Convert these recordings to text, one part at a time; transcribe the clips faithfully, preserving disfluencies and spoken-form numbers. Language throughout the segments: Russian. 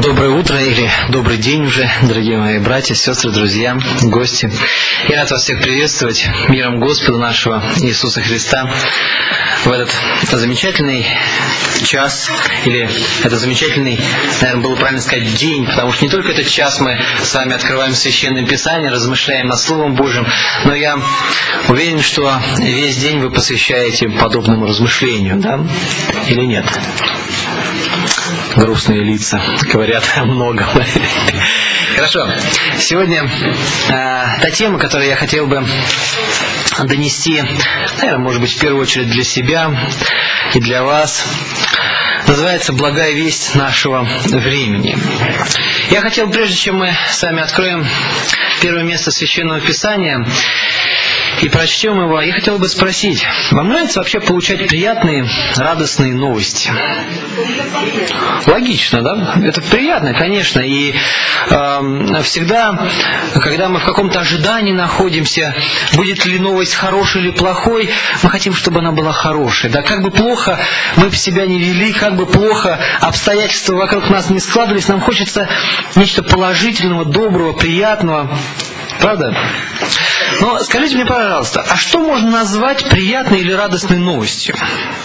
Доброе утро или добрый день уже, дорогие мои братья, сестры, друзья, гости. Я рад вас всех приветствовать миром Господа нашего Иисуса Христа в этот замечательный час, или это замечательный, наверное, было правильно сказать, день, потому что не только этот час мы с вами открываем Священное Писание, размышляем над Словом Божьим, но я уверен, что весь день вы посвящаете подобному размышлению, да? Или нет? Грустные лица говорят о многом. Хорошо. Сегодня э, та тема, которую я хотел бы донести, наверное, может быть, в первую очередь для себя и для вас, называется «Благая весть нашего времени». Я хотел, прежде чем мы с вами откроем первое место Священного Писания и прочтем его, я хотел бы спросить, вам нравится вообще получать приятные, радостные новости? Логично, да? Это приятно, конечно. И э, всегда, когда мы в каком-то ожидании находимся, будет ли новость хорошей или плохой, мы хотим, чтобы она была хорошей. Да? Как бы плохо мы себя не вели, как бы плохо обстоятельства вокруг нас не складывались, нам хочется нечто положительного, доброго, приятного. Правда? Но скажите мне, пожалуйста, а что можно назвать приятной или радостной новостью?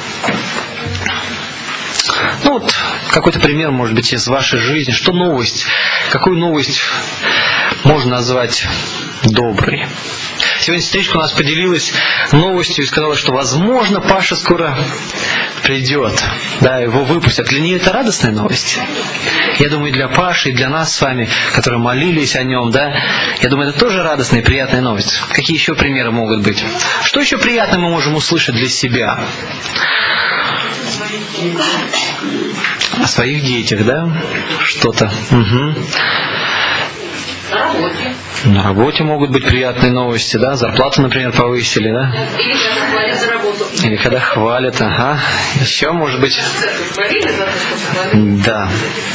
Ну вот, какой-то пример, может быть, из вашей жизни. Что новость? Какую новость можно назвать доброй? Сегодня сестричка у нас поделилась новостью и сказала, что, возможно, Паша скоро придет, да, его выпустят. Для нее это радостная новость. Я думаю, для Паши и для нас с вами, которые молились о нем, да, я думаю, это тоже радостная и приятная новость. Какие еще примеры могут быть? Что еще приятное мы можем услышать для себя? О своих детях, да? Что-то. Угу. На работе. На работе могут быть приятные новости, да? Зарплату, например, повысили, да? Или когда хвалят за работу. Или когда хвалят, ага. Еще, может быть... Да.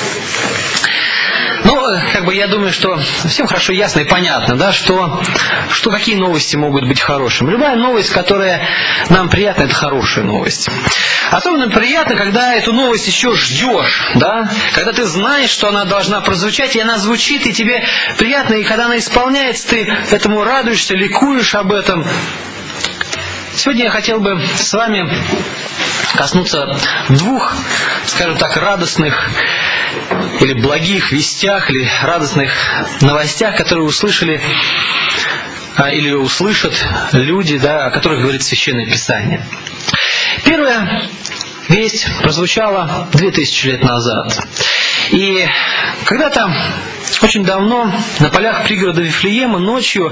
Ну, как бы я думаю, что всем хорошо ясно и понятно, да, что, что какие новости могут быть хорошими. Любая новость, которая нам приятна, это хорошая новость. Особенно приятно, когда эту новость еще ждешь, да, когда ты знаешь, что она должна прозвучать, и она звучит, и тебе приятно, и когда она исполняется, ты этому радуешься, ликуешь об этом. Сегодня я хотел бы с вами коснуться двух, скажем так, радостных или благих вестях, или радостных новостях, которые услышали или услышат люди, да, о которых говорит Священное Писание. Первая весть прозвучала две тысячи лет назад. И когда-то, очень давно, на полях пригорода Вифлеема ночью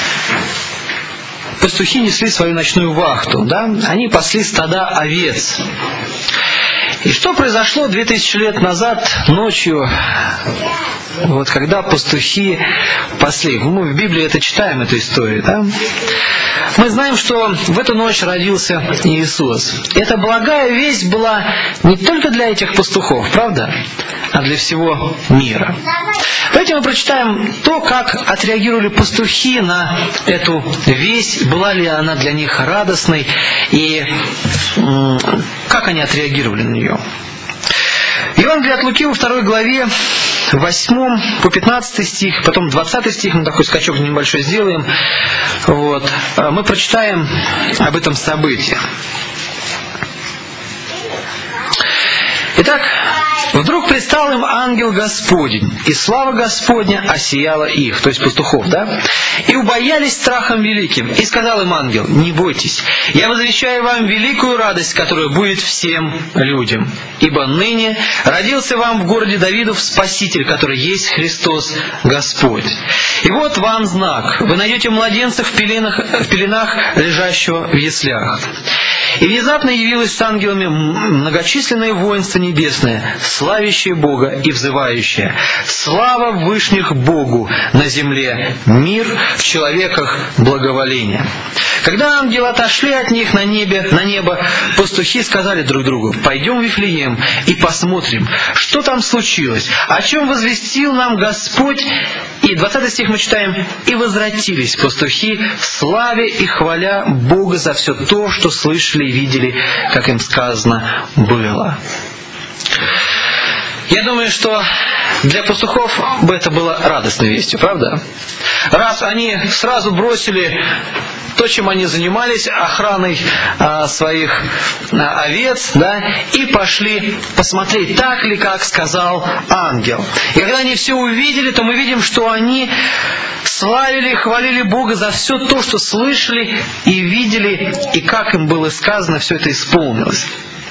пастухи несли свою ночную вахту, да? Они пасли стада овец. И что произошло две тысячи лет назад ночью, вот когда пастухи пасли? Мы в Библии это читаем, эту историю, да? Мы знаем, что в эту ночь родился Иисус. Эта благая весть была не только для этих пастухов, правда? А для всего мира. Давайте мы прочитаем то, как отреагировали пастухи на эту весть, была ли она для них радостной, и как они отреагировали на нее. Евангелие от Луки во второй главе, восьмой по пятнадцатый стих, потом двадцатый стих, мы такой скачок небольшой сделаем. Вот. Мы прочитаем об этом событии. Итак, вдруг предстал им ангел Господень, и слава Господня осияла их, то есть пастухов, да? И убоялись страхом великим. И сказал им ангел: не бойтесь, я возвещаю вам великую радость, которая будет всем людям. Ибо ныне родился вам в городе Давидов Спаситель, который есть Христос Господь. И вот вам знак: вы найдете младенца в пеленах, в пеленах лежащего в яслях. И внезапно явилось с ангелами многочисленное воинство небесное, славящее Бога и взывающее: слава вышних Богу на земле, мир в человеках благоволение. Когда ангелы отошли от них на небе, на небо, пастухи сказали друг другу: пойдем в Вифлеем и посмотрим, что там случилось, о чем возвестил нам Господь. И двадцатый стих мы читаем: и возвратились пастухи в славе и хваля Бога за все то, что слышали и видели, как им сказано было. Я думаю, что для пастухов бы это было радостной вестью, правда? Раз они сразу бросили то, чем они занимались, охраной а, своих а, овец, да, и пошли посмотреть, так ли, как сказал ангел. И когда они все увидели, то мы видим, что они славили и хвалили Бога за все то, что слышали и видели, и как им было сказано, все это исполнилось.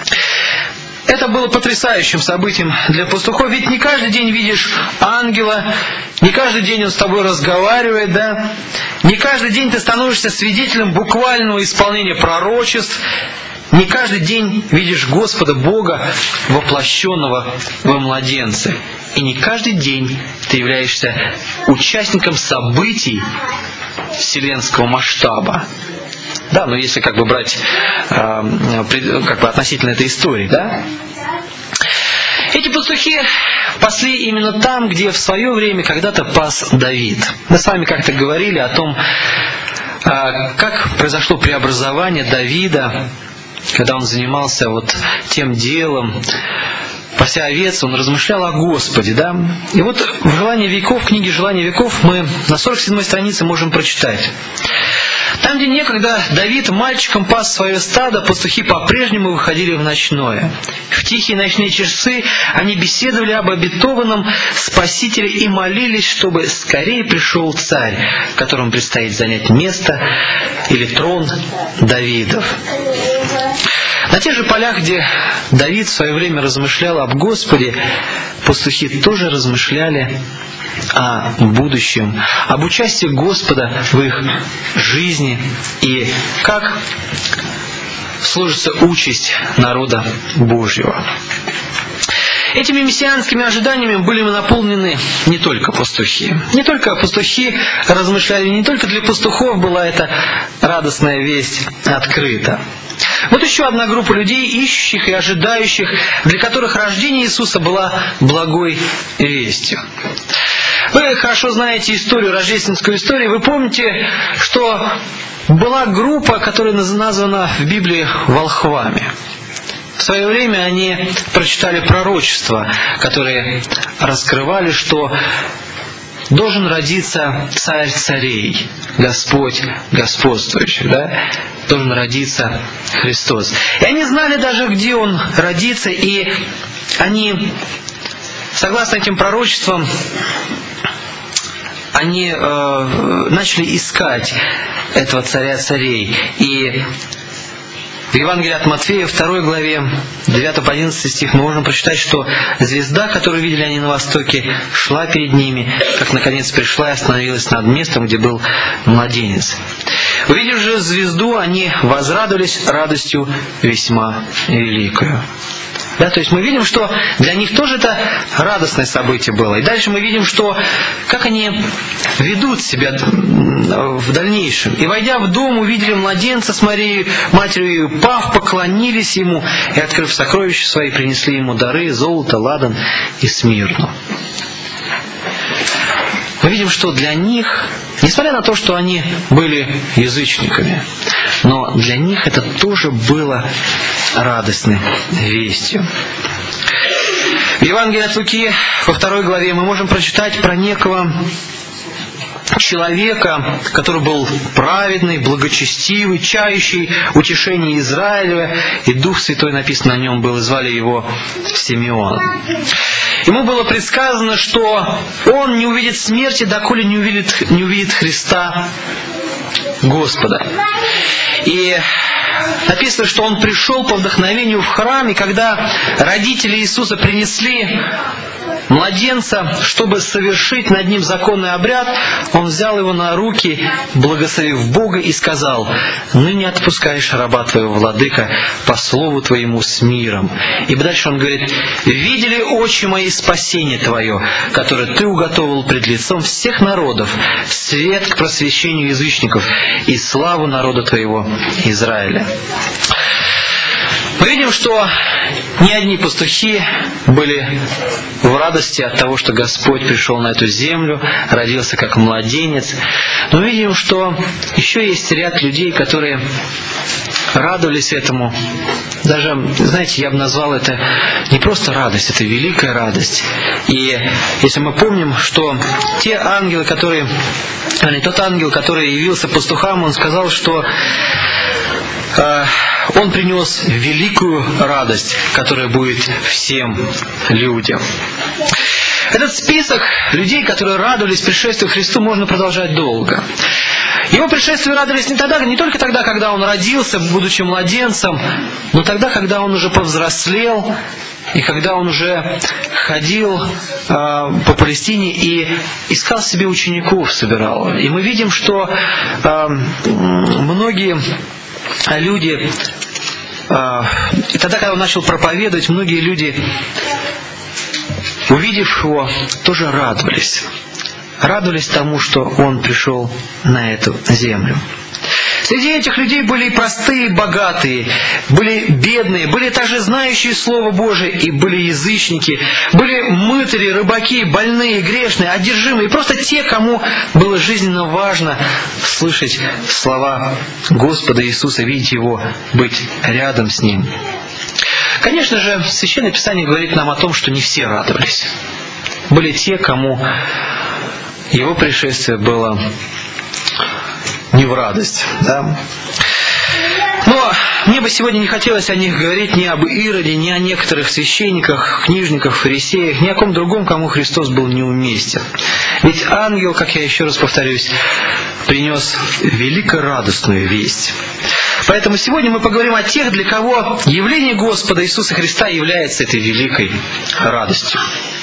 Это было потрясающим событием для пастухов, ведь не каждый день видишь ангела, не каждый день он с тобой разговаривает, да? Не каждый день ты становишься свидетелем буквального исполнения пророчеств, не каждый день видишь Господа Бога, воплощенного во младенце. И не каждый день ты являешься участником событий вселенского масштаба. Да, но если как бы брать э, как бы относительно этой истории, да? Эти пастухи пасли именно там, где в свое время когда-то пас Давид. Мы с вами как-то говорили о том, э, как произошло преобразование Давида, когда он занимался вот тем делом, пася овец, он размышлял о Господе, да? И вот в «Желании веков», в книге «Желание веков» мы на сорок седьмой странице можем прочитать. Там, где некогда Давид мальчиком пас свое стадо, пастухи по-прежнему выходили в ночное. В тихие ночные часы они беседовали об обетованном Спасителе и молились, чтобы скорее пришел царь, которому предстоит занять место или трон Давидов. На тех же полях, где Давид в свое время размышлял об Господе, пастухи тоже размышляли о будущем, об участии Господа в их жизни и как сложится участь народа Божьего. Этими мессианскими ожиданиями были наполнены не только пастухи. Не только пастухи размышляли, не только для пастухов была эта радостная весть открыта. Вот еще одна группа людей, ищущих и ожидающих, для которых рождение Иисуса была благой вестью. Вы хорошо знаете историю, рождественскую историю. Вы помните, что была группа, которая названа в Библии волхвами. В свое время они прочитали пророчества, которые раскрывали, что должен родиться царь царей, Господь господствующий, да? Должен родиться Христос. И они знали даже, где Он родится, и они, согласно этим пророчествам, они э, начали искать этого царя царей. И в Евангелии от Матфея, второй главе, девятый по одиннадцатый стих, мы можем прочитать, что звезда, которую видели они на востоке, шла перед ними, как наконец пришла и остановилась над местом, где был младенец. Увидев же звезду, они возрадовались радостью весьма великою. Да, то есть мы видим, что для них тоже это радостное событие было. И дальше мы видим, что как они ведут себя в дальнейшем. И войдя в дом, увидели младенца с Марией, матерью, пав, поклонились ему, и, открыв сокровища свои, принесли ему дары, золото, ладан и смирну. Мы видим, что для них, несмотря на то, что они были язычниками, но для них это тоже было радостной вестью. В Евангелии от Луки во второй главе мы можем прочитать про некого человека, который был праведный, благочестивый, чающий утешение Израиля, и Дух Святой, написано о нем был, и звали его Симеон. Ему было предсказано, что он не увидит смерти, доколе не увидит, не увидит Христа Господа. И написано, что он пришел по вдохновению в храм, и когда родители Иисуса принесли младенца, чтобы совершить над ним законный обряд, он взял его на руки, благословив Бога, и сказал: «Ныне отпускаешь раба твоего, владыка, по слову твоему с миром». И дальше он говорит: «Видели очи мои спасение твое, которое ты уготовил пред лицом всех народов, свет к просвещению язычников и славу народа твоего Израиля». Мы видим, что не одни пастухи были в радости от того, что Господь пришел на эту землю, родился как младенец. Но мы видим, что еще есть ряд людей, которые радовались этому. Даже, знаете, я бы назвал это не просто радость, это великая радость. И если мы помним, что те ангелы, которые, или тот ангел, который явился пастухам, он сказал, что э, он принес великую радость, которая будет всем людям. Этот список людей, которые радовались пришествию Христу, можно продолжать долго. Его пришествию радовались не тогда, не только тогда, когда он родился, будучи младенцем, но тогда, когда он уже повзрослел, и когда он уже ходил э, по Палестине и искал себе учеников, собирал. И мы видим, что э, многие люди, э, и тогда, когда он начал проповедовать, многие люди, увидев его, тоже радовались. Радовались тому, что он пришел на эту землю. Среди этих людей были и простые, и богатые, были бедные, были также знающие Слово Божие, и были язычники, были мытари, рыбаки, больные, грешные, одержимые, просто те, кому было жизненно важно слышать слова Господа Иисуса, видеть Его, быть рядом с Ним. Конечно же, Священное Писание говорит нам о том, что не все радовались. Были те, кому Его пришествие было не в радость. Да? Но мне бы сегодня не хотелось о них говорить ни об Ироде, ни о некоторых священниках, книжниках, фарисеях, ни о ком другом, кому Христос был неуместен. Ведь ангел, как я еще раз повторюсь, принес великорадостную весть. Поэтому сегодня мы поговорим о тех, для кого явление Господа Иисуса Христа является этой великой радостью.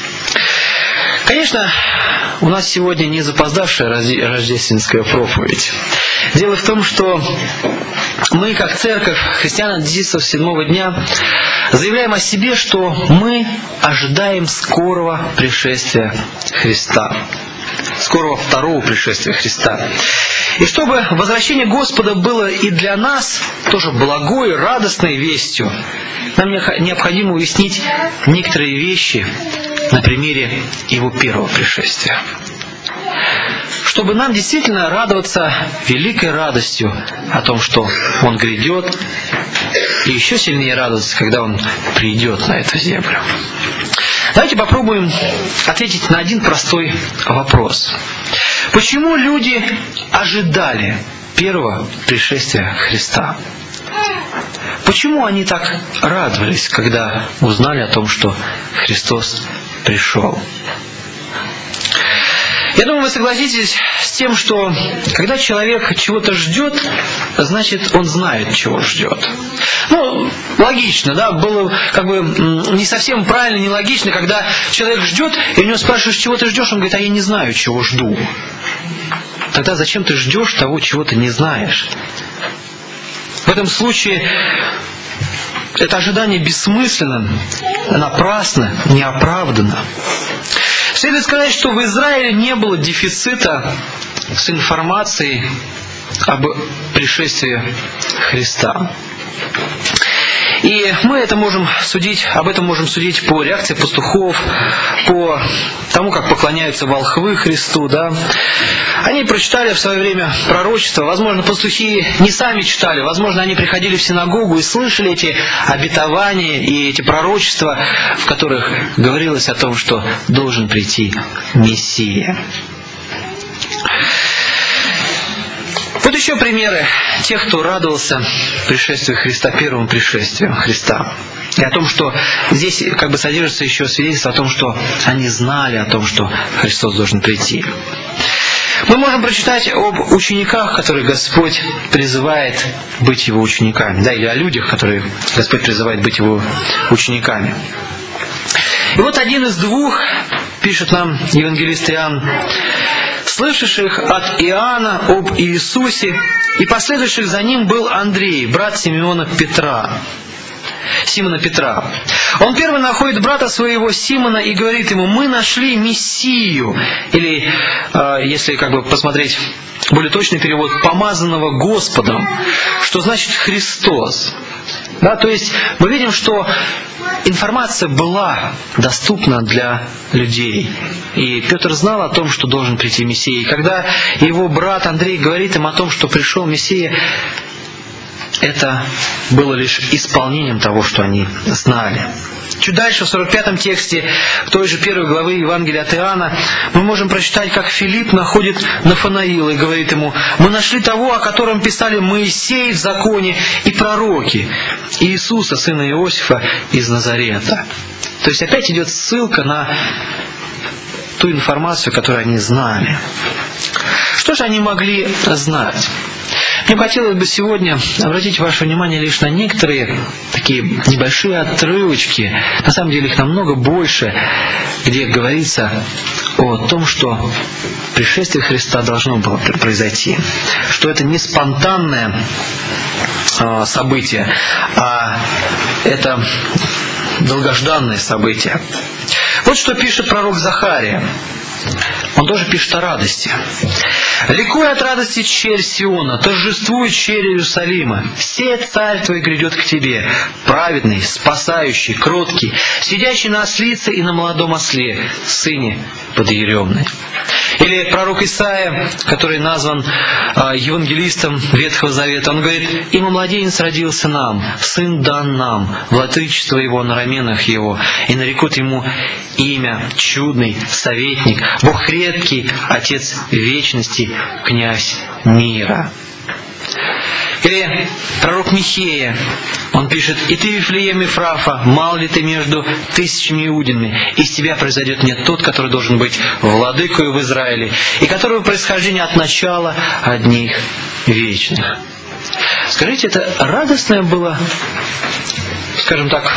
Конечно, у нас сегодня не запоздавшая рождественская проповедь. Дело в том, что мы, как церковь христиан-адвентистов седьмого дня, заявляем о себе, что мы ожидаем скорого пришествия Христа, скорого второго пришествия Христа. И чтобы возвращение Господа было и для нас тоже благой, радостной вестью, нам необходимо уяснить некоторые вещи на примере Его первого пришествия. Чтобы нам действительно радоваться великой радостью о том, что Он грядет, и еще сильнее радоваться, когда Он придет на эту землю. Давайте попробуем ответить на один простой вопрос. Почему люди ожидали первого пришествия Христа? Почему они так радовались, когда узнали о том, что Христос пришел? Я думаю, вы согласитесь с тем, что когда человек чего-то ждет, значит, он знает, чего ждет. Ну, логично, да, было как бы не совсем правильно, не логично, когда человек ждет, и у него спрашиваешь, чего ты ждешь, он говорит, а я не знаю, чего жду. Тогда зачем ты ждешь того, чего ты не знаешь? В этом случае это ожидание бессмысленно, напрасно, неоправданно. Следует сказать, что в Израиле не было дефицита с информацией об пришествии Христа. И мы это можем судить, об этом можем судить по реакции пастухов, по тому, как поклоняются волхвы Христу. Да? Они прочитали в свое время пророчество. Возможно, пастухи не сами читали. Возможно, они приходили в синагогу и слышали эти обетования и эти пророчества, в которых говорилось о том, что должен прийти Мессия. Вот еще примеры тех, кто радовался пришествию Христа, первому пришествию Христа. И о том, что здесь как бы содержится еще свидетельство о том, что они знали о том, что Христос должен прийти. Мы можем прочитать об учениках, которых Господь призывает быть Его учениками, да, или о людях, которые Господь призывает быть Его учениками. И вот один из двух, пишет нам евангелист Иоанн, слышавших от Иоанна об Иисусе и последующих за Ним был Андрей, брат Симеона Петра. Симона Петра. Он первый находит брата своего Симона и говорит ему: мы нашли Мессию, или, э, если как бы посмотреть более точный перевод, помазанного Господом, что значит Христос. Да, то есть мы видим, что информация была доступна для людей. И Петр знал о том, что должен прийти Мессия. И когда его брат Андрей говорит им о том, что пришел Мессия, это было лишь исполнением того, что они знали. Чуть дальше, в сорок пятом тексте той же первой главы Евангелия от Иоанна, мы можем прочитать, как Филипп находит Нафанаила и говорит ему: «Мы нашли того, о котором писали Моисей в законе и пророки, Иисуса, сына Иосифа из Назарета». То есть опять идет ссылка на ту информацию, которую они знали. Что же они могли знать? Мне хотелось бы сегодня обратить ваше внимание лишь на некоторые такие небольшие отрывочки, на самом деле их намного больше, где говорится о том, что пришествие Христа должно было произойти, что это не спонтанное э, событие, а это долгожданное событие. Вот что пишет пророк Захария. Он тоже пишет о радости. «Ликуй от радости, черь Сиона, торжествуй, черь Иерусалима. Се царь твой грядет к тебе, праведный, спасающий, кроткий, сидящий на ослице и на молодом осле, сыне подъеремной». Или пророк Исаия, который назван э, евангелистом Ветхого Завета, он говорит: «Имо младенец родился нам, сын дан нам, владычество его на раменах его, и нарекут ему имя чудный, советник, Бог крепкий, Отец вечности, князь мира». Или пророк Михея, он пишет: «И ты, Вифлеем Ефрафа, мал ли ты между тысячами иудинами? Из тебя произойдет мне тот, который должен быть владыкою в Израиле, и которого происхождение от начала одних вечных». Скажите, это радостное было, скажем так,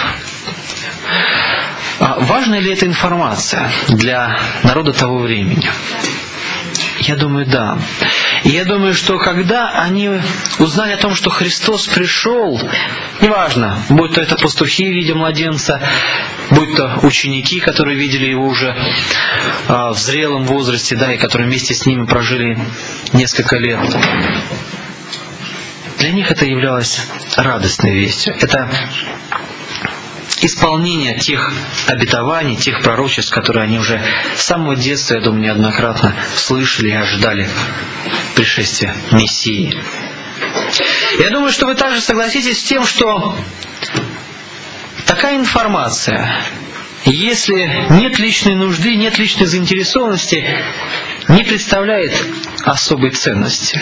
важная ли эта информация для народа того времени? Я думаю, да. И я думаю, что когда они узнали о том, что Христос пришел, неважно, будь то это пастухи, видя младенца, будь то ученики, которые видели его уже э, в зрелом возрасте, да, и которые вместе с ними прожили несколько лет, для них это являлось радостной вестью. Это исполнение тех обетований, тех пророчеств, которые они уже с самого детства, я думаю, неоднократно слышали и ожидали пришествия Мессии. Я думаю, что вы также согласитесь с тем, что такая информация, если нет личной нужды, нет личной заинтересованности, не представляет особой ценности.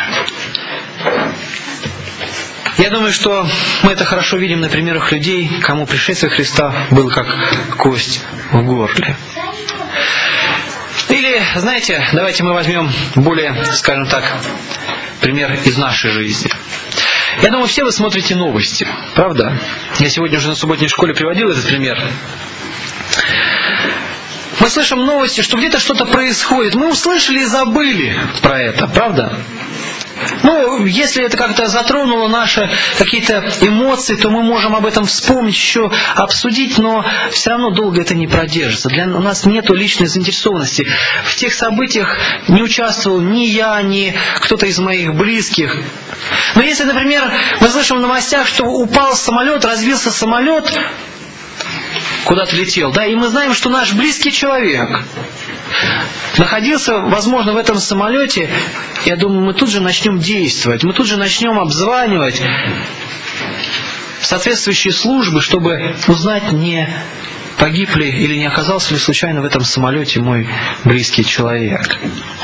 Я думаю, что мы это хорошо видим на примерах людей, кому пришествие Христа было как кость в горле. Или, знаете, давайте мы возьмем более, скажем так, пример из нашей жизни. Я думаю, все вы смотрите новости, правда? Я сегодня уже на субботней школе приводил этот пример. Мы слышим новости, что где-то что-то происходит. Мы услышали и забыли про это, правда? Ну, если это как-то затронуло наши какие-то эмоции, то мы можем об этом вспомнить, еще обсудить, но все равно долго это не продержится. Для у нас нет личной заинтересованности. В тех событиях не участвовал ни я, ни кто-то из моих близких. Но если, например, мы слышим в новостях, что упал самолет, разбился самолет, куда-то летел, да, и мы знаем, что наш близкий человек находился, возможно, в этом самолете, я думаю, мы тут же начнем действовать, мы тут же начнем обзванивать соответствующие службы, чтобы узнать, не погиб ли или не оказался ли случайно в этом самолете мой близкий человек.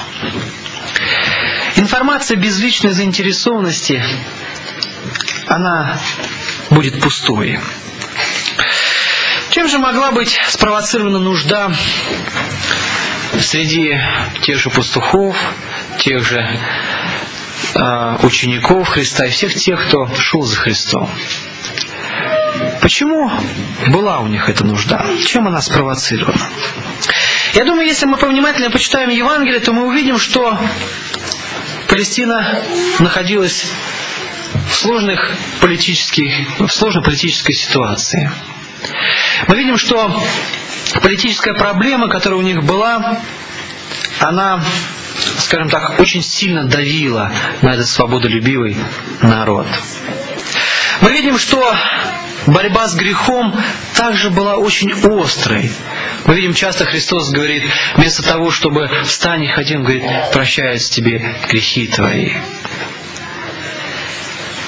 Информация без личной заинтересованности, она будет пустой. Чем же могла быть спровоцирована нужда среди тех же пастухов, тех же э, учеников Христа и всех тех, кто шел за Христом? Почему была у них эта нужда? Чем она спровоцирована? Я думаю, если мы повнимательнее почитаем Евангелие, то мы увидим, что Палестина находилась в, сложных политических, в сложной политической ситуации. Мы видим, что политическая проблема, которая у них была, она, скажем так, очень сильно давила на этот свободолюбивый народ. Мы видим, что борьба с грехом также была очень острой. Мы видим, часто Христос говорит, вместо того, чтобы «встань и ходи», Он говорит «прощаются тебе грехи твои». Мы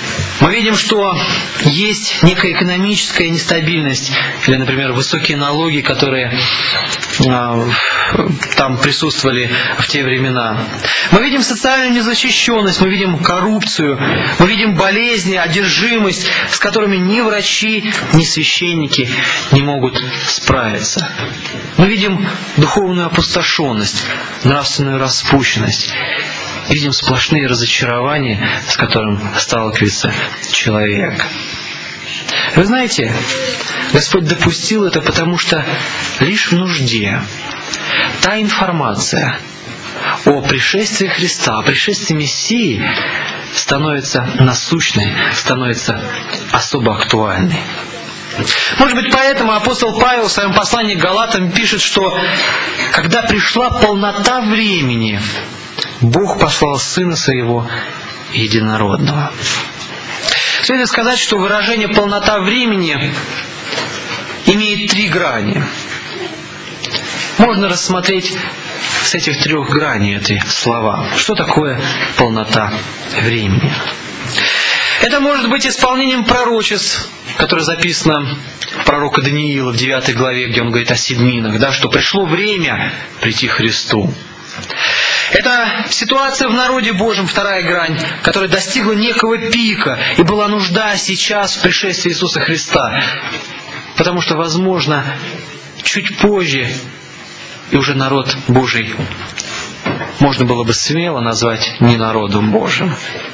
Мы видим, что есть некая экономическая нестабильность, или, например, высокие налоги, которые э, там присутствовали в те времена. Мы видим социальную незащищенность, мы видим коррупцию, мы видим болезни, одержимость, с которыми ни врачи, ни священники не могут справиться. Мы видим духовную опустошенность, нравственную распущенность. Видим сплошные разочарования, с которым сталкивается человек. Вы знаете, Господь допустил это, потому что лишь в нужде та информация о пришествии Христа, о пришествии Мессии становится насущной, становится особо актуальной. Может быть, поэтому апостол Павел в своем послании к Галатам пишет, что когда пришла полнота времени, Бог послал Сына Своего Единородного. Следует сказать, что выражение «полнота времени» имеет три грани. Можно рассмотреть с этих трех граней эти слова. Что такое полнота времени? Это может быть исполнением пророчеств, которое записано в пророка Даниила в девятой главе, где он говорит о седминах, да, что пришло время прийти Христу. Это ситуация в народе Божьем, вторая грань, которая достигла некого пика, и была нужда сейчас в пришествии Иисуса Христа. Потому что, возможно, чуть позже, и уже народ Божий можно было бы смело назвать не народом Божьим.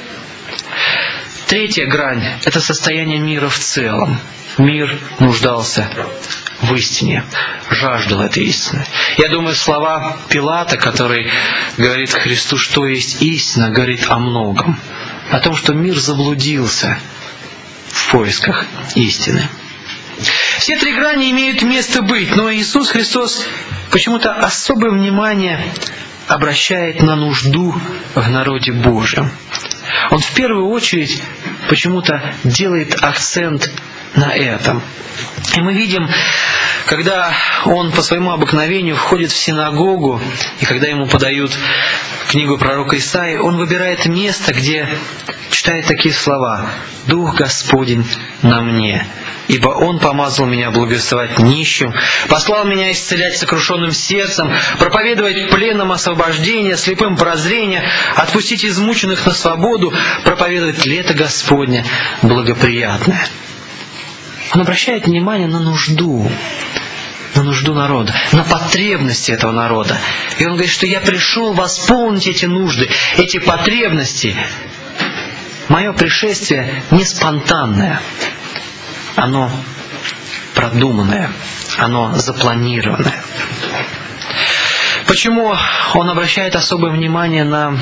Третья грань – это состояние мира в целом. Мир нуждался в истине, жаждал этой истины. Я думаю, слова Пилата, который говорит Христу, что есть истина, говорит о многом. О том, что мир заблудился в поисках истины. Все три грани имеют место быть, но Иисус Христос почему-то особое внимание обращает на нужду в народе Божьем. Он в первую очередь почему-то делает акцент на этом. И мы видим, когда он по своему обыкновению входит в синагогу, и когда ему подают книгу пророка Исаии, он выбирает место, где читает такие слова: «Дух Господень на мне, ибо Он помазал меня благовествовать нищим, послал меня исцелять сокрушенным сердцем, проповедовать пленным освобождение, слепым прозрение, отпустить измученных на свободу, проповедовать лето Господне благоприятное». Он обращает внимание на нужду, на нужду народа, на потребности этого народа. И он говорит, что я пришел восполнить эти нужды, эти потребности. Мое пришествие не спонтанное, оно продуманное, оно запланированное. Почему он обращает особое внимание на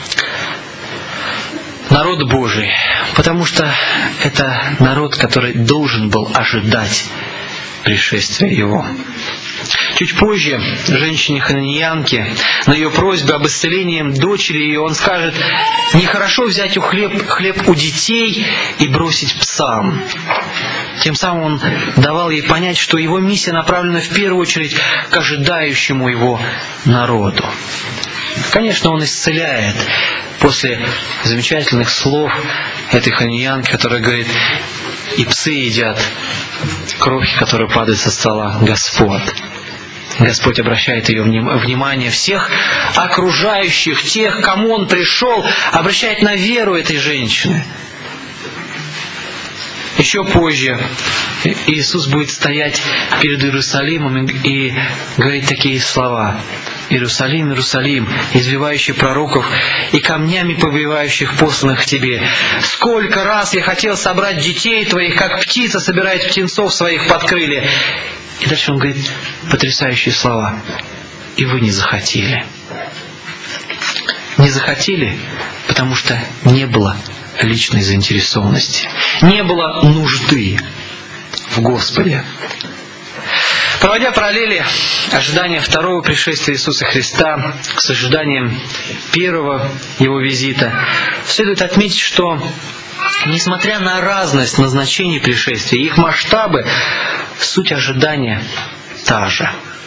народ Божий? Потому что это народ, который должен был ожидать пришествия Его. Чуть позже женщине-хананеянке на ее просьбу об исцелении дочери ее он скажет: «Нехорошо взять у хлеб, хлеб у детей и бросить псам». Тем самым он давал ей понять, что его миссия направлена в первую очередь к ожидающему его народу. Конечно, он исцеляет после замечательных слов этой хананеянки, которая говорит: «И псы едят крохи, которые падают со стола Господь». Господь обращает ее внимание всех окружающих, тех, к кому Он пришел, обращает на веру этой женщины. Еще позже Иисус будет стоять перед Иерусалимом и говорить такие слова: «Иерусалим, Иерусалим, избивающий пророков и камнями побивающих посланных к тебе. Сколько раз я хотел собрать детей твоих, как птица собирает птенцов своих под крылья». И дальше он говорит потрясающие слова: «И вы не захотели». Не захотели, потому что не было личной заинтересованности, не было нужды в Господе. Проводя параллели ожидания второго пришествия Иисуса Христа с ожиданием первого Его визита, следует отметить, что, несмотря на разность назначений пришествия, их масштабы, суть ожидания та же.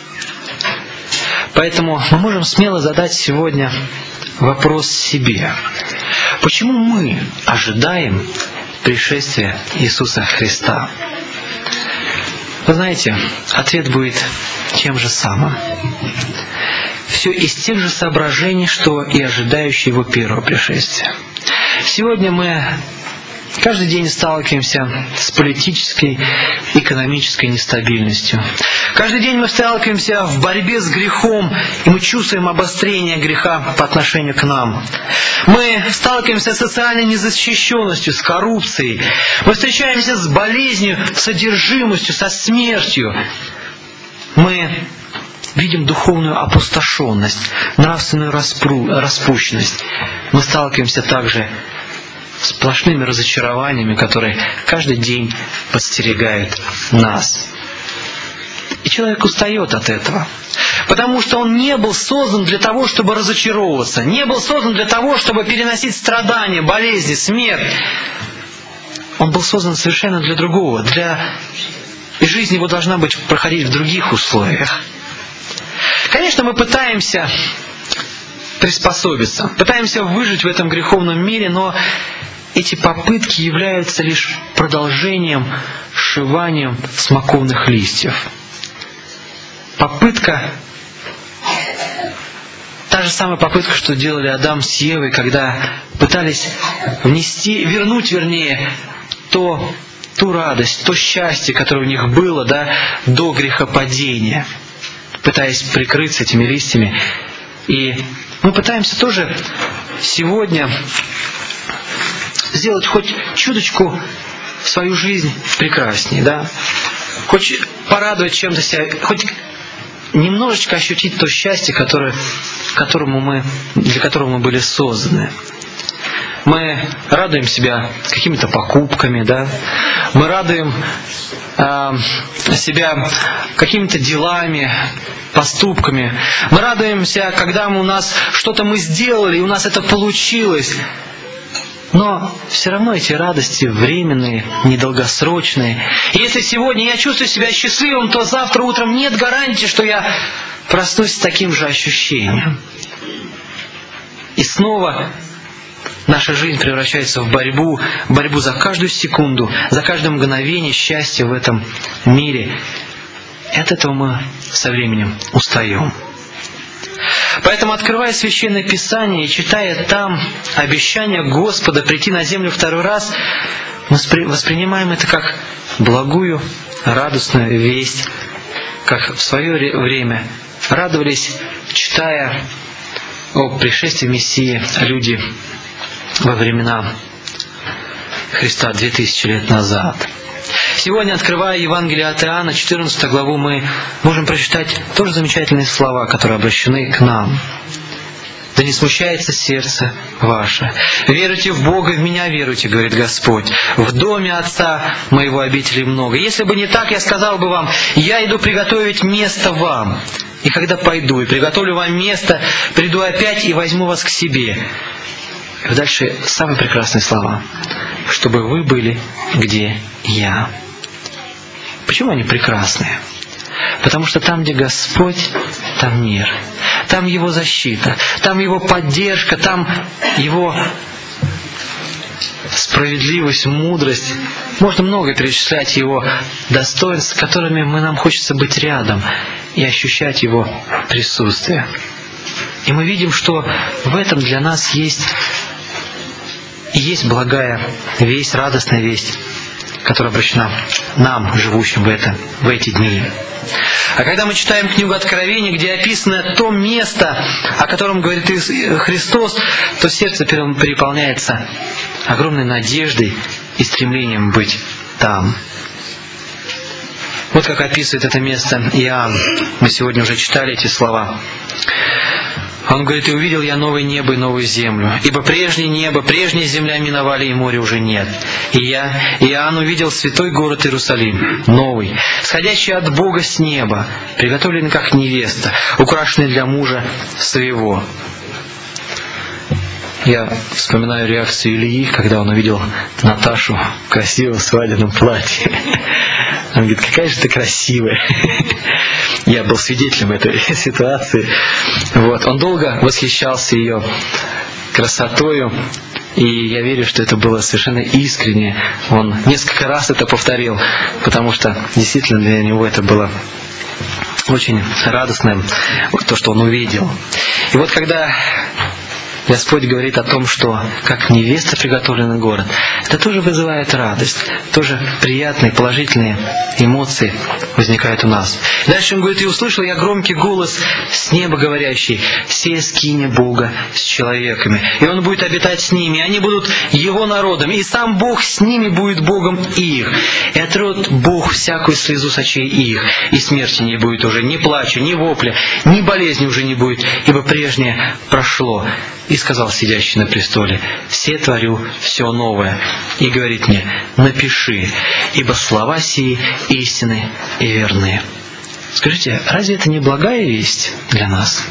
Поэтому мы можем смело задать сегодня вопрос себе: почему мы ожидаем пришествия Иисуса Христа? Вы знаете, ответ будет тем же самым. Все из тех же соображений, что и ожидающие Его первого пришествия. Сегодня мы каждый день сталкиваемся с политической, экономической нестабильностью. Каждый день мы сталкиваемся в борьбе с грехом, и мы чувствуем обострение греха по отношению к нам. Мы сталкиваемся с социальной незащищенностью, с коррупцией. Мы встречаемся с болезнью, с одержимостью, со смертью. Мы видим духовную опустошенность, нравственную распру... распущенность. Мы сталкиваемся также с сплошными разочарованиями, которые каждый день подстерегают нас. И человек устает от этого, потому что он не был создан для того, чтобы разочаровываться, не был создан для того, чтобы переносить страдания, болезни, смерть. Он был создан совершенно для другого, для... и жизнь его должна быть проходить в других условиях. Конечно, мы пытаемся приспособиться, пытаемся выжить в этом греховном мире, но эти попытки являются лишь продолжением, сшиванием смоковных листьев. Попытка, та же самая попытка, что делали Адам с Евой, когда пытались внести, вернуть, вернее, то, ту радость, то счастье, которое у них было, да, до грехопадения, пытаясь прикрыться этими листьями. И мы пытаемся тоже сегодня сделать хоть чуточку свою жизнь прекраснее, да? Хоть порадовать чем-то себя, хоть немножечко ощутить то счастье, которое, которому мы, для которого мы были созданы. Мы радуем себя какими-то покупками, да? Мы радуем э, себя какими-то делами, поступками. Мы радуемся, когда у нас что-то мы сделали, и у нас это получилось. Но все равно эти радости временные, недолгосрочные. И если сегодня я чувствую себя счастливым, то завтра утром нет гарантии, что я проснусь с таким же ощущением. И снова наша жизнь превращается в борьбу, борьбу за каждую секунду, за каждое мгновение счастья в этом мире. И от этого мы со временем устаем. Поэтому, открывая Священное Писание и читая там обещание Господа прийти на землю второй раз, мы воспринимаем это как благую, радостную весть, как в свое время радовались, читая о пришествии Мессии люди во времена Христа две тысячи лет назад. Сегодня, открывая Евангелие от Иоанна, четырнадцатую главу, мы можем прочитать тоже замечательные слова, которые обращены к нам. «Да не смущается сердце ваше. Веруйте в Бога, в Меня веруйте, говорит Господь. В доме Отца моего обителей много. Если бы не так, я сказал бы вам, я иду приготовить место вам. И когда пойду и приготовлю вам место, приду опять и возьму вас к себе». И дальше самые прекрасные слова. «Чтобы вы были, где я». Почему они прекрасные? Потому что там, где Господь, там мир. Там Его защита, там Его поддержка, там Его справедливость, мудрость. Можно много перечислять Его достоинств, с которыми мы, нам хочется быть рядом и ощущать Его присутствие. И мы видим, что в этом для нас есть, есть благая весть, радостная весть, которая обращена нам, живущим в, это, в эти дни. А когда мы читаем книгу Откровения, где описано то место, о котором говорит Христос, то сердце переполняется огромной надеждой и стремлением быть там. Вот как описывает это место Иоанн. Мы сегодня уже читали эти слова. Он говорит: «И увидел я новое небо и новую землю, ибо прежнее небо, прежняя земля миновали, и моря уже нет. И я, Иоанн, увидел святой город Иерусалим, новый, сходящий от Бога с неба, приготовленный как невеста, украшенный для мужа своего». Я вспоминаю реакцию Ильи, когда он увидел Наташу в красивом свадебном платье. Он говорит: «Какая же ты красивая». Я был свидетелем этой ситуации. Вот. Он долго восхищался ее красотою. И я верю, что это было совершенно искренне. Он несколько раз это повторил, потому что действительно для него это было очень радостным, то, что он увидел. И вот когда Господь говорит о том, что как невеста приготовленный город, это тоже вызывает радость, тоже приятные, положительные эмоции возникают у нас. Дальше он говорит: «И услышал я громкий голос с неба говорящий: сея скиня Бога с человеками, и Он будет обитать с ними, и они будут Его народом, и сам Бог с ними будет Богом их. И отрет Бог всякую слезу с очей их, и смерти не будет уже, ни плача, ни вопля, ни болезни уже не будет, ибо прежнее прошло. И сказал сидящий на престоле: се творю все новое. И говорит мне: напиши, ибо слова сии истины и верные». Скажите, разве это не благая весть для нас?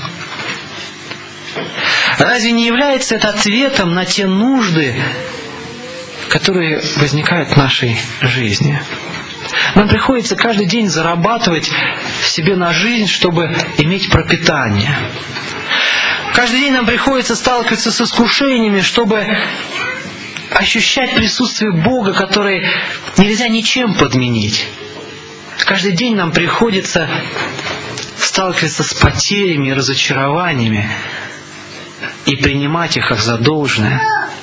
Разве не является это ответом на те нужды, которые возникают в нашей жизни? Нам приходится каждый день зарабатывать себе на жизнь, чтобы иметь пропитание. Каждый день нам приходится сталкиваться с искушениями, чтобы ощущать присутствие Бога, которое нельзя ничем подменить. Каждый день нам приходится сталкиваться с потерями и разочарованиями и принимать их как за должное.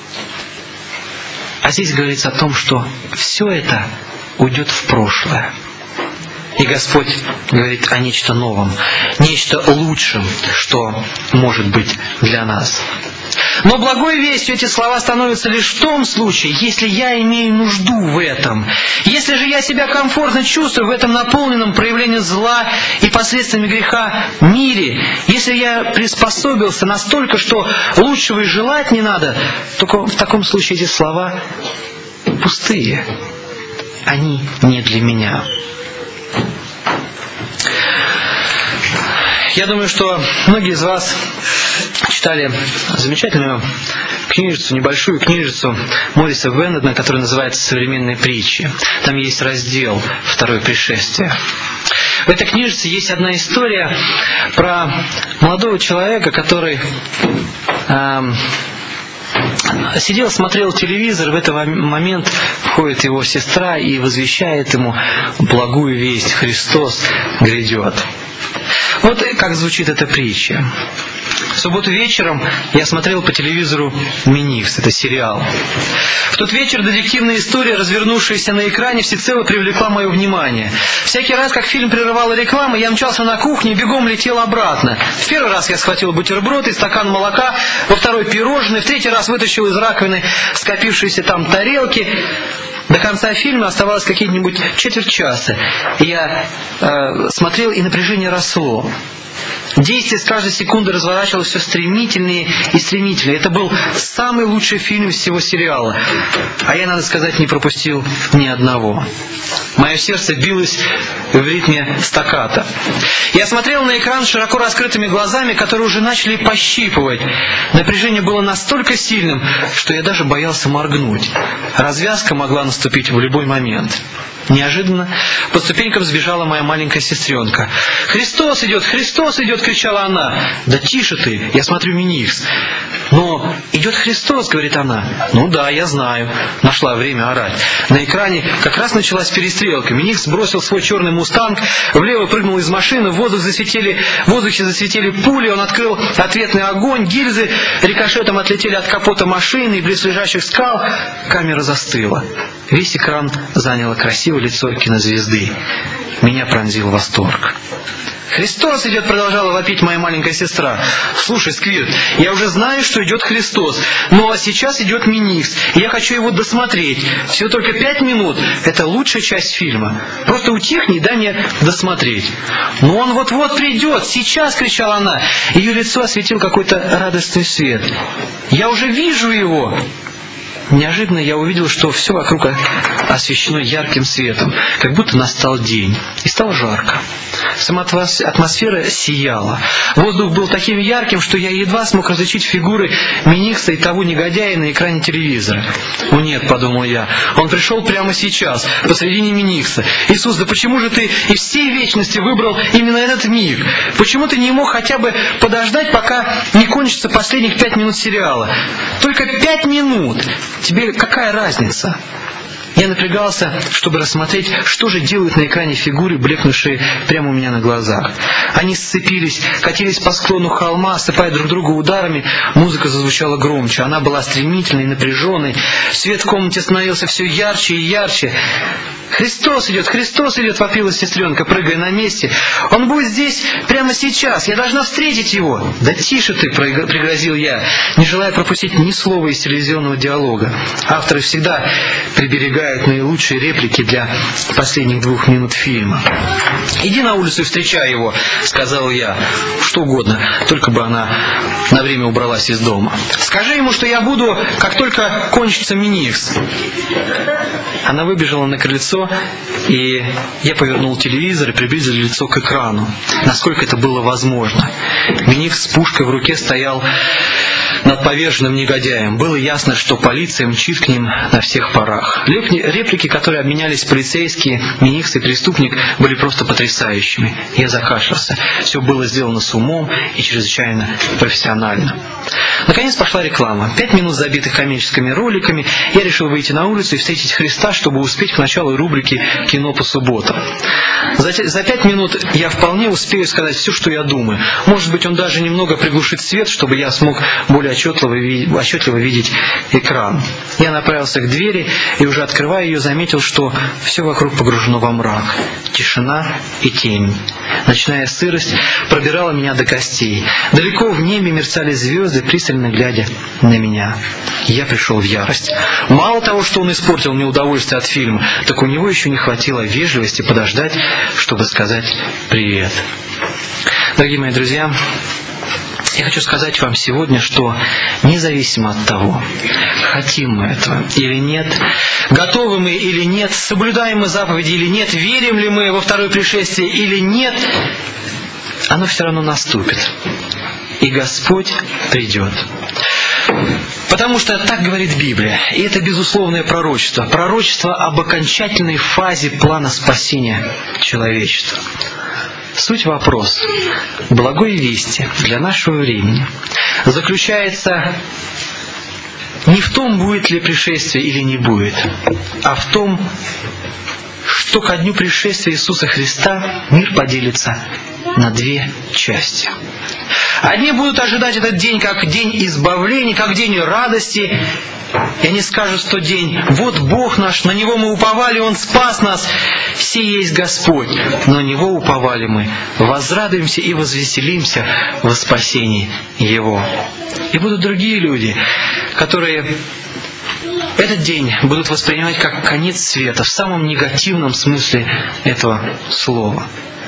А здесь говорится о том, что все это уйдет в прошлое. И Господь говорит о нечто новом, нечто лучшем, что может быть для нас. Но благой вестью эти слова становятся лишь в том случае, если я имею нужду в этом. Если же я себя комфортно чувствую в этом наполненном проявлении зла и последствиями греха мире, если я приспособился настолько, что лучшего и желать не надо, только в таком случае эти слова пустые. Они не для меня. Я думаю, что многие из вас читали замечательную книжицу, небольшую книжицу Мориса Веннедна, которая называется «Современные притчи». Там есть раздел «Второе пришествие». В этой книжице есть одна история про молодого человека, который э, сидел, смотрел телевизор. В этот момент входит его сестра и возвещает ему благую весть: Христос грядет. Вот как звучит эта притча. В субботу вечером я смотрел по телевизору «Миникс», это сериал. В тот вечер детективная история, развернувшаяся на экране, всецело привлекла мое внимание. Всякий раз, как фильм прерывала реклама, я мчался на кухню и бегом летел обратно. В первый раз я схватил бутерброд и стакан молока, во второй пирожные, в третий раз вытащил из раковины скопившиеся там тарелки. До конца фильма оставалось какие-нибудь четверть часа. Я э, смотрел, и напряжение росло. Действие с каждой секунды разворачивалось все стремительнее и стремительнее. Это был самый лучший фильм из всего сериала. А я, надо сказать, не пропустил ни одного. Мое сердце билось в ритме стаккато. Я смотрел на экран широко раскрытыми глазами, которые уже начали пощипывать. Напряжение было настолько сильным, что я даже боялся моргнуть. Развязка могла наступить в любой момент. Неожиданно по ступенькам сбежала моя маленькая сестренка. «Христос идет! Христос идет!» — кричала она. «Да тише ты! Я смотрю Миникс». «Но идет Христос!» — говорит она. «Ну да, я знаю». Нашла время орать. На экране как раз началась перестрелка. Миникс бросил свой черный мустанг, влево прыгнул из машины, в воздух засветили, в воздухе засветили пули, он открыл ответный огонь, гильзы рикошетом отлетели от капота машины и близлежащих скал. Камера застыла. Весь экран заняло красивое лицо кинозвезды. Меня пронзил восторг. «Христос идет!» — продолжала вопить моя маленькая сестра. «Слушай, Сквирт, я уже знаю, что идет Христос, но сейчас идет Миникс, и я хочу его досмотреть. Всего только пять минут. Это лучшая часть фильма. Просто утихни и дай мне досмотреть». «Но он вот-вот придет! Сейчас!» — кричала она. Ее лицо осветил какой-то радостный свет. «Я уже вижу его!» Неожиданно я увидел, что все вокруг освещено ярким светом, как будто настал день, и стало жарко. Сама атмосфера сияла. Воздух был таким ярким, что я едва смог различить фигуры Минихса и того негодяя на экране телевизора. «О нет», — подумал я, — «он пришел прямо сейчас, посредине Минихса. Иисус, да почему же ты из всей вечности выбрал именно этот миг? Почему ты не мог хотя бы подождать, пока не кончится последних пять минут сериала? Только пять минут! Тебе какая разница?» Я напрягался, чтобы рассмотреть, что же делают на экране фигуры, блекнувшие прямо у меня на глазах. Они сцепились, катились по склону холма, осыпая друг друга ударами. Музыка зазвучала громче, она была стремительной, напряженной. Свет в комнате становился все ярче и ярче. «Христос идет! Христос идет!» — вопила сестренка, прыгая на месте. «Он будет здесь прямо сейчас! Я должна встретить его!» «Да тише ты!» — пригрозил я, не желая пропустить ни слова из телевизионного диалога. Авторы всегда приберегают наилучшие реплики для последних двух минут фильма. «Иди на улицу и встречай его!» — сказал я. Что угодно, только бы она на время убралась из дома. «Скажи ему, что я буду, как только кончится Минихс!» Она выбежала на крыльцо, и я повернул телевизор и приблизил лицо к экрану, насколько это было возможно. Минихс с пушкой в руке стоял над поверженным негодяем. Было ясно, что полиция мчит к ним на всех парах. Реплики, которые обменялись полицейские, Минихс и преступник, были просто потрясающими. Я закашлялся. Все было сделано с умом и чрезвычайно профессионально. Наконец пошла реклама. Пять минут забитых коммерческими роликами. Я решил выйти на улицу и встретить Христа, чтобы успеть к началу рубрики «Кино по субботам». За, за пять минут я вполне успею сказать все, что я думаю. Может быть, он даже немного приглушит свет, чтобы я смог более отчетливо, отчетливо видеть экран. Я направился к двери и, уже открывая ее, заметил, что все вокруг погружено во мрак. Тишина и тень. Ночная сырость пробирала меня до костей. Далеко в небе мерцали звезды, пристально глядя на меня. Я пришел в ярость. Мало того, что он испортил мне удовольствие от фильма, так у него еще не хватило вежливости подождать, чтобы сказать «привет». Дорогие мои друзья, я хочу сказать вам сегодня, что независимо от того, хотим мы этого или нет, готовы мы или нет, соблюдаем мы заповеди или нет, верим ли мы во второе пришествие или нет, оно все равно наступит. И Господь придет. Потому что так говорит Библия. И это безусловное пророчество. Пророчество об окончательной фазе плана спасения человечества. Суть вопроса благой вести для нашего времени заключается не в том, будет ли пришествие или не будет, а в том, что ко дню пришествия Иисуса Христа мир поделится на две части. Одни будут ожидать этот день как день избавления, как день радости. И они скажут в тот день: вот Бог наш, на Него мы уповали, Он спас нас, сей есть Господь. На Него уповали мы, возрадуемся и возвеселимся во спасении Его. И будут другие люди, которые этот день будут воспринимать как конец света в самом негативном смысле этого слова.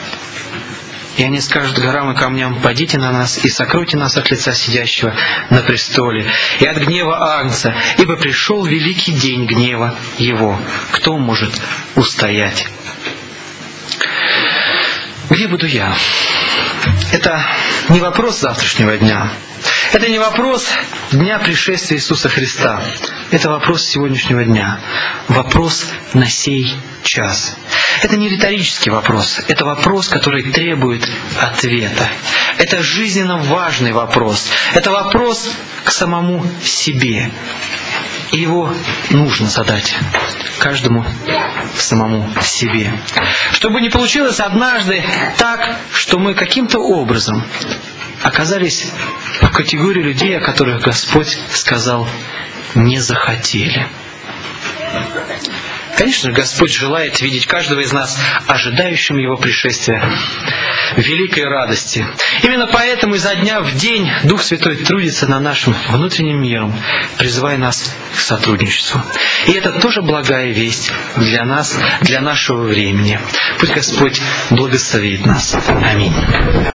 И они скажут горам и камням: падите на нас и сокройте нас от лица сидящего на престоле и от гнева Агнца, ибо пришел великий день гнева Его. Кто может устоять? Где буду я? Это не вопрос завтрашнего дня. Это не вопрос дня пришествия Иисуса Христа. Это вопрос сегодняшнего дня. Вопрос на сей час. Это не риторический вопрос. Это вопрос, который требует ответа. Это жизненно важный вопрос. Это вопрос к самому себе. И его нужно задать каждому самому себе. Чтобы не получилось однажды так, что мы каким-то образом оказались в категории людей, о которых Господь сказал: не захотели. Конечно, Господь желает видеть каждого из нас ожидающим Его пришествия в великой радости. Именно поэтому изо дня в день Дух Святой трудится над нашим внутренним миром, призывая нас к сотрудничеству. И это тоже благая весть для нас, для нашего времени. Пусть Господь благословит нас. Аминь.